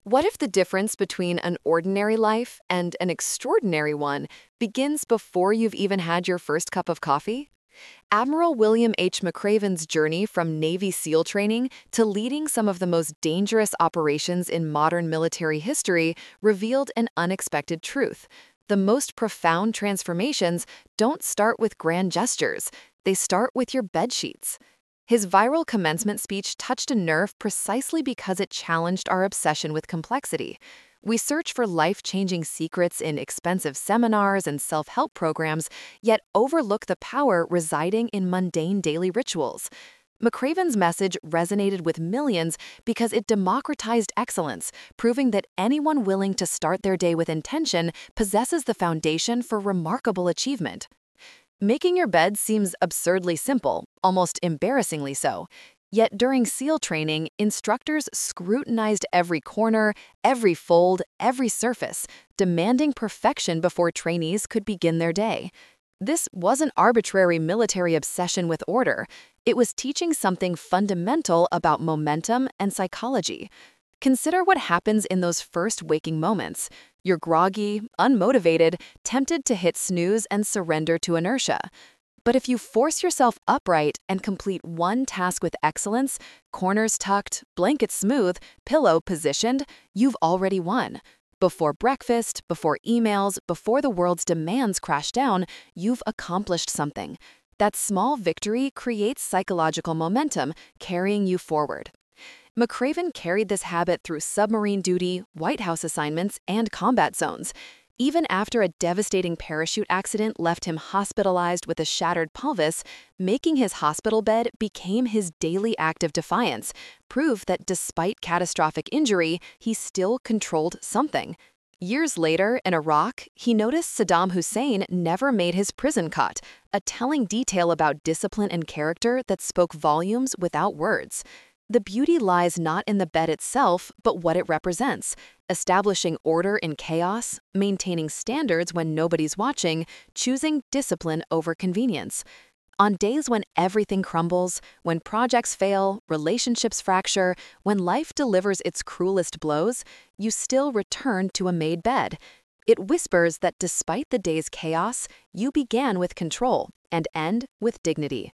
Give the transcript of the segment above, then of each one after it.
What if the difference between an ordinary life and an extraordinary one begins before you've even had your first cup of coffee? Admiral William H. McRaven's journey from Navy SEAL training to leading some of the most dangerous operations in modern military history revealed an unexpected truth. The most profound transformations don't start with grand gestures, they start with your bed sheets. His viral commencement speech touched a nerve precisely because it challenged our obsession with complexity. We search for life-changing secrets in expensive seminars and self-help programs, yet overlook the power residing in mundane daily rituals. McRaven's message resonated with millions because it democratized excellence, proving that anyone willing to start their day with intention possesses the foundation for remarkable achievement. Making your bed seems absurdly simple, almost embarrassingly so. Yet during SEAL training, instructors scrutinized every corner, every fold, every surface, demanding perfection before trainees could begin their day. This wasn't arbitrary military obsession with order. It was teaching something fundamental about momentum and psychology. Consider what happens in those first waking moments. You're groggy, unmotivated, tempted to hit snooze and surrender to inertia. But if you force yourself upright and complete one task with excellence, corners tucked, blanket smooth, pillow positioned, you've already won. Before breakfast, before emails, before the world's demands crash down, you've accomplished something. That small victory creates psychological momentum, carrying you forward. McRaven carried this habit through submarine duty, White House assignments, and combat zones. Even after a devastating parachute accident left him hospitalized with a shattered pelvis, making his hospital bed became his daily act of defiance, proof that despite catastrophic injury, he still controlled something. Years later, in Iraq, he noticed Saddam Hussein never made his prison cot, a telling detail about discipline and character that spoke volumes without words. The beauty lies not in the bed itself, but what it represents, establishing order in chaos, maintaining standards when nobody's watching, choosing discipline over convenience. On days when everything crumbles, when projects fail, relationships fracture, when life delivers its cruelest blows, you still return to a made bed. It whispers that despite the day's chaos, you began with control and end with dignity.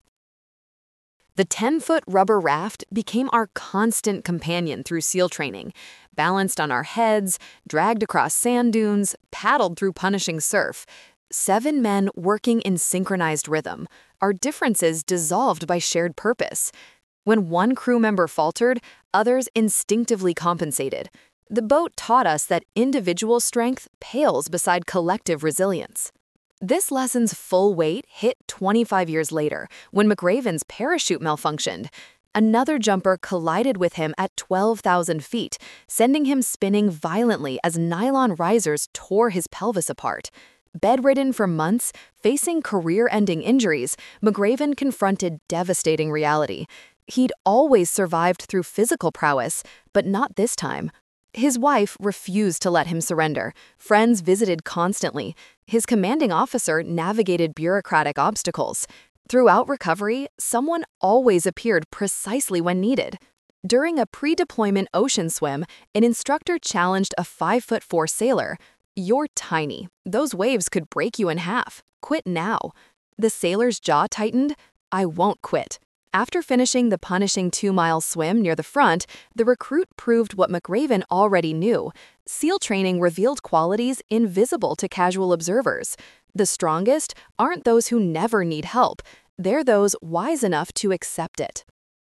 The 10-foot rubber raft became our constant companion through SEAL training, balanced on our heads, dragged across sand dunes, paddled through punishing surf. 7 men working in synchronized rhythm, our differences dissolved by shared purpose. When one crew member faltered, others instinctively compensated. The boat taught us that individual strength pales beside collective resilience. This lesson's full weight hit 25 years later when McRaven's parachute malfunctioned. Another jumper collided with him at 12,000 feet, sending him spinning violently as nylon risers tore his pelvis apart. Bedridden for months, facing career-ending injuries, McRaven confronted devastating reality. He'd always survived through physical prowess, but not this time. His wife refused to let him surrender. Friends visited constantly. His commanding officer navigated bureaucratic obstacles. Throughout recovery, someone always appeared precisely when needed. During a pre-deployment ocean swim, an instructor challenged a 5'4" sailor. "You're tiny. Those waves could break you in half. Quit now." The sailor's jaw tightened. "I won't quit." After finishing the punishing 2-mile swim near the front, the recruit proved what McRaven already knew. SEAL training revealed qualities invisible to casual observers. The strongest aren't those who never need help. They're those wise enough to accept it.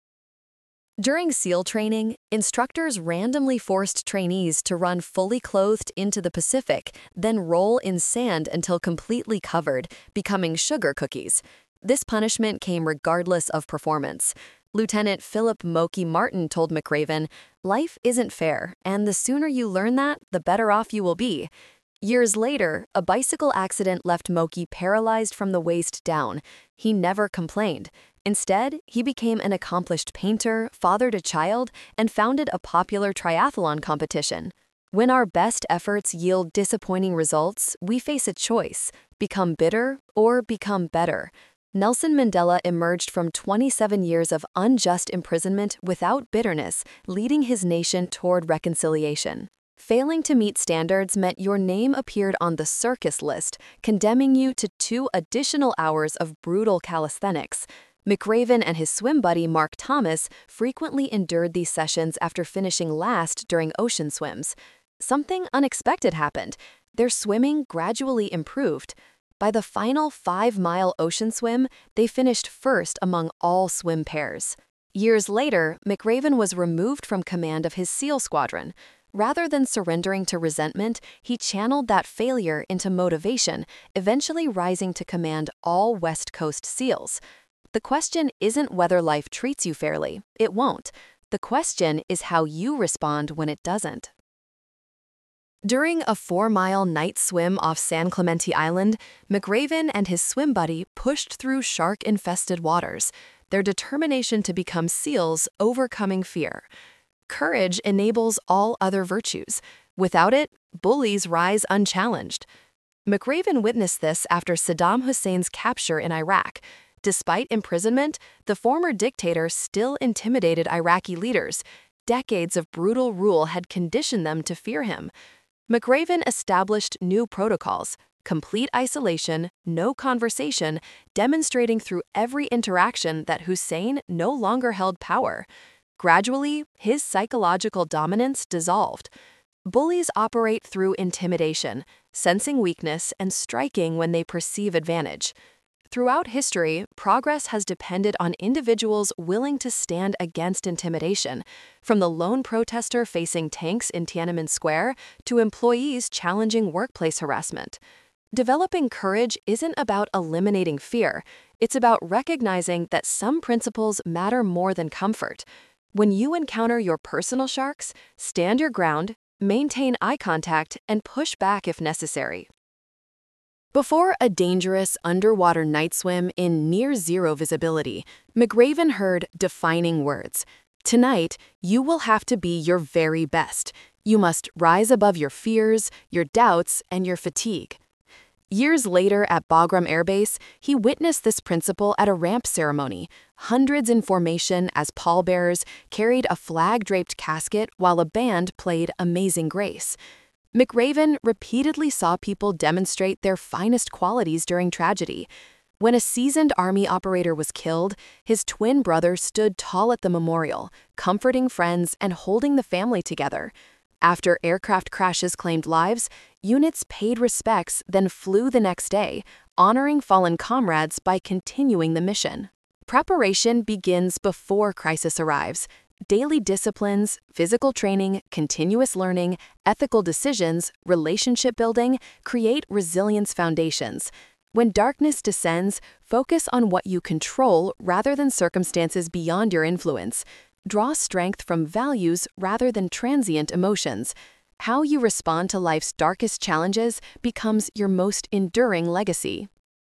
During SEAL training, instructors randomly forced trainees to run fully clothed into the Pacific, then roll in sand until completely covered, becoming sugar cookies. This punishment came regardless of performance. Lieutenant Philip Moki Martin told McRaven, "Life isn't fair, and the sooner you learn that, the better off you will be." Years later, a bicycle accident left Moki paralyzed from the waist down. He never complained. Instead, he became an accomplished painter, fathered a child, and founded a popular triathlon competition. When our best efforts yield disappointing results, we face a choice: become bitter or become better. Nelson Mandela emerged from 27 years of unjust imprisonment without bitterness, leading his nation toward reconciliation. Failing to meet standards meant your name appeared on the circus list, condemning you to 2 additional hours of brutal calisthenics. McRaven and his swim buddy Mark Thomas frequently endured these sessions after finishing last during ocean swims. Something unexpected happened. Their swimming gradually improved. By the final 5-mile ocean swim, they finished first among all swim pairs. Years later, McRaven was removed from command of his SEAL squadron. Rather than surrendering to resentment, he channeled that failure into motivation, eventually rising to command all West Coast SEALs. The question isn't whether life treats you fairly. It won't. The question is how you respond when it doesn't. During a 4-mile night swim off San Clemente Island, McRaven and his swim buddy pushed through shark-infested waters, their determination to become SEALs overcoming fear. Courage enables all other virtues. Without it, bullies rise unchallenged. McRaven witnessed this after Saddam Hussein's capture in Iraq. Despite imprisonment, the former dictator still intimidated Iraqi leaders. Decades of brutal rule had conditioned them to fear him. McRaven established new protocols: complete isolation, no conversation, demonstrating through every interaction that Hussein no longer held power. Gradually, his psychological dominance dissolved. Bullies operate through intimidation, sensing weakness and striking when they perceive advantage. Throughout history, progress has depended on individuals willing to stand against intimidation, from the lone protester facing tanks in Tiananmen Square to employees challenging workplace harassment. Developing courage isn't about eliminating fear. It's about recognizing that some principles matter more than comfort. When you encounter your personal sharks, stand your ground, maintain eye contact, and push back if necessary. Before a dangerous underwater night swim in near-zero visibility, McRaven heard defining words. Tonight, you will have to be your very best. You must rise above your fears, your doubts, and your fatigue. Years later at Bagram Air Base, he witnessed this principle at a ramp ceremony. Hundreds in formation as pallbearers carried a flag-draped casket while a band played Amazing Grace. McRaven repeatedly saw people demonstrate their finest qualities during tragedy. When a seasoned Army operator was killed, his twin brother stood tall at the memorial, comforting friends and holding the family together. After aircraft crashes claimed lives, units paid respects, then flew the next day, honoring fallen comrades by continuing the mission. Preparation begins before crisis arrives. Daily disciplines, physical training, continuous learning, ethical decisions, relationship building create resilience foundations. When darkness descends, focus on what you control rather than circumstances beyond your influence. Draw strength from values rather than transient emotions. How you respond to life's darkest challenges becomes your most enduring legacy.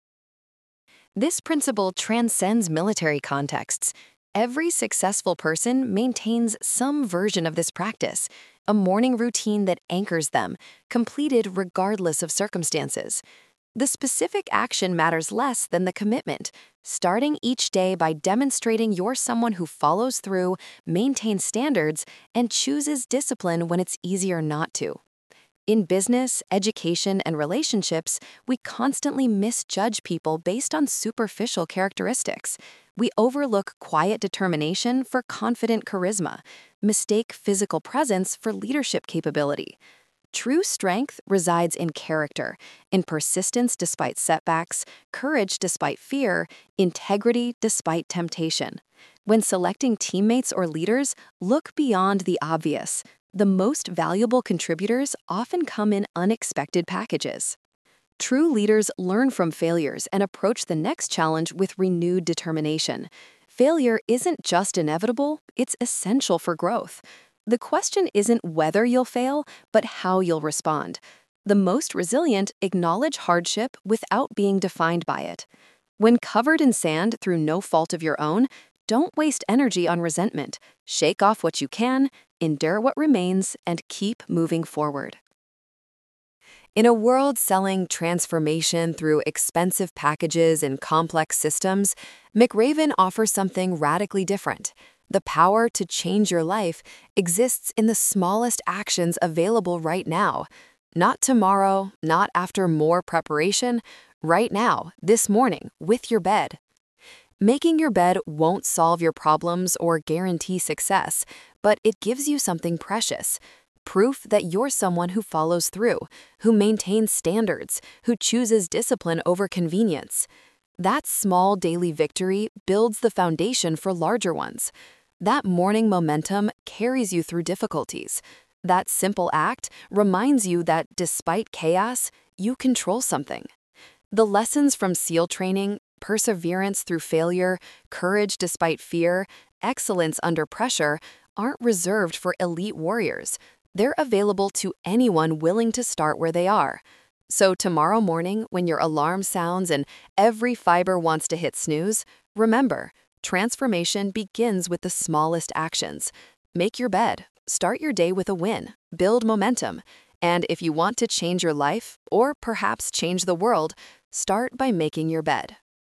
This principle transcends military contexts. Every successful person maintains some version of this practice, a morning routine that anchors them, completed regardless of circumstances. The specific action matters less than the commitment, starting each day by demonstrating you're someone who follows through, maintains standards, and chooses discipline when it's easier not to. In business, education, and relationships, we constantly misjudge people based on superficial characteristics. We overlook quiet determination for confident charisma, mistake physical presence for leadership capability. True strength resides in character, in persistence despite setbacks, courage despite fear, integrity despite temptation. When selecting teammates or leaders, look beyond the obvious. The most valuable contributors often come in unexpected packages. True leaders learn from failures and approach the next challenge with renewed determination. Failure isn't just inevitable, it's essential for growth. The question isn't whether you'll fail, but how you'll respond. The most resilient acknowledge hardship without being defined by it. When covered in sand through no fault of your own, don't waste energy on resentment. Shake off what you can, endure what remains, and keep moving forward. In a world selling transformation through expensive packages and complex systems, McRaven offers something radically different. The power to change your life exists in the smallest actions available right now. Not tomorrow, not after more preparation, right now, this morning, with your bed. Making your bed won't solve your problems or guarantee success, but it gives you something precious. Proof that you're someone who follows through, who maintains standards, who chooses discipline over convenience. That small daily victory builds the foundation for larger ones. That morning momentum carries you through difficulties. That simple act reminds you that despite chaos, you control something. The lessons from SEAL training, perseverance through failure, courage despite fear, excellence under pressure, aren't reserved for elite warriors. They're available to anyone willing to start where they are. So tomorrow morning, when your alarm sounds and every fiber wants to hit snooze, remember, transformation begins with the smallest actions. Make your bed, start your day with a win, build momentum, and if you want to change your life, or perhaps change the world, start by making your bed.